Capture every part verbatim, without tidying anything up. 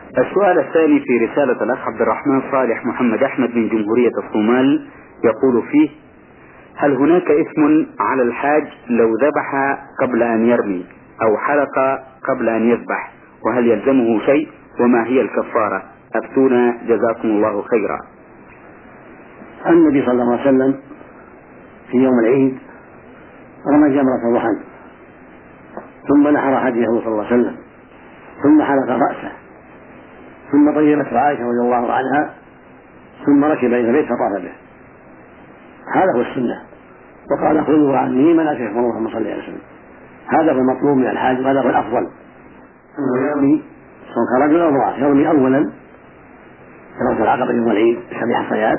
السؤال الثاني في رسالة الأخ عبد الرحمن صالح محمد أحمد من جمهورية الصومال، يقول فيه: هل هناك إثم على الحاج لو ذبح قبل أن يرمي أو حلق قبل أن يذبح، وهل يلزمه شيء، وما هي الكفارة؟ أفتونا جزاكم الله خيرا. النبي صلى الله عليه وسلم في يوم العيد رمى جمرة ضحى، ثم نحر هديه صلى الله عليه وسلم، ثم حلق رأسه، ثم طيبته عائشة رضي الله عنها، ثم ركب إلى البيت فطاف به. هذا هو السنة، وقال: خذوا عني مناسككم اللهم صل عليه وسلم. هذا هو المطلوب من الحاج، وهذا هو الأفضل، أنه يرمي صوت رجل أو امرأة. يرمي أولا رأس العقبة يوم العيد بسبع حصيات،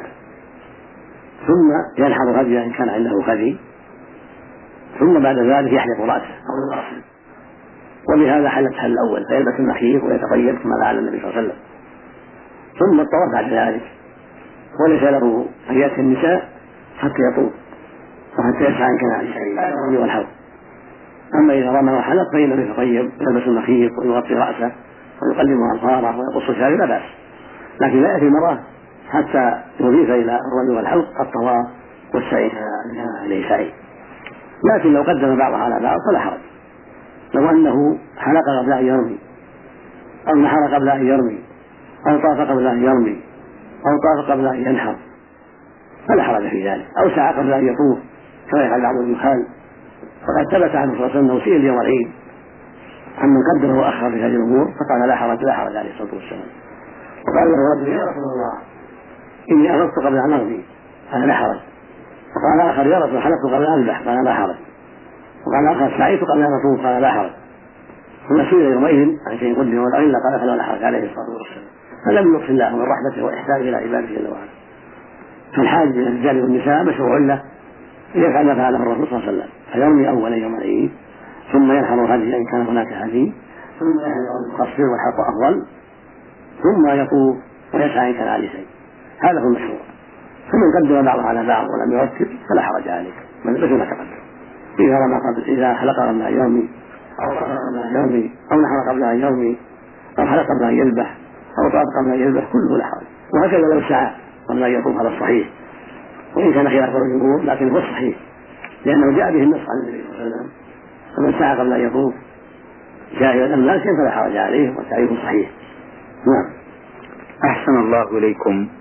ثم ينحر هديه إن كان عنده هدي، ثم بعد ذلك يحلق رأسه أو رأسه. وبهذا حل الحل الأول، فيلبس المخيط ويتطيب كما فعل النبي صلى الله عليه وسلم. ثم الطواف بعد ذلك، وليس له أن يأتي النساء حتى يطوف وحتى يسعى إن كان الرمي والحلق. أما إذا رمى وحلق فإنه يتطيب، يلبس المخيط ويغطي رأسه ويقلم أظفاره ويقص شعره، لا بأس. لكن لا يأتي المرأة حتى يضيف إلى الرمي والحلق الطواف والسعي كان عليه سعي. لكن لو قدم بعضها على بعض فلا حرج. لو أنه حلق قبل أن يرمي، أو نحر قبل أن يرمي، أو طاف قبل أن يرمي، أو طاف قبل أن ينحر، فلا حرج في ذلك. أو سعى قبل أن يطوف كما يفعل بعض الجهال. فقد ثبت عنه صلى الله عليه وسلم أنه سئل يوم العيد عن من قدر وأخر في هذه الأمور، فقال: لا حرج لا حرج عليه الصلاة والسلام. وقال له رجل: يا رسول الله إني أردت قبل أن أرمي، قال: لا حرج. وقال آخر: يا رسول حلقت قبل أن أذبح، قال: لا حرج. وقال آخر: سعيت قبل أن أطوف، قال: لا حرج. ثم سئل يومئذ عن شيء قدر والأغلى، قال: فلا حرج عليه الصلاة والسلام. فلم يقص الله من رحمته وإحسانه إلى عباده جل وعلا. فالحاج من الرجال والنساء مشروع له يفعل ما فعله الرسول صلى الله عليه وسلم، فيرمي أولا يوم العيد، ثم ينحر هدي إن كان هناك هدي، ثم يقصر والحلق أفضل، ثم يطوف ويسعى إن كان عليه شيء. هذا هو المشروع. فمن قدم بعضه على بعض ولم يرتب فلا حرج عليه، مثل ما تقدم. إذا رمى قبل إذا حلق قبل أن يرمي، أو طاف قبل أن يرمي، أو نحر قبل أن يرمي، أو حلق قبل أن يذبح، أو طاف قبل أن يذبح، كله لا حرج. وهكذا لو سعى قبل أن يطوف على الصحيح، وإن كان خلاف الجمهور لكن هو الصحيح، لأنه جاء به النص عن النبي صلى الله عليه وسلم. فمن سعى قبل أن يطوف جاهلا أم ناسيا فلا حرج عليه، وسعيه صحيح. نعم. أحسن الله إليكم.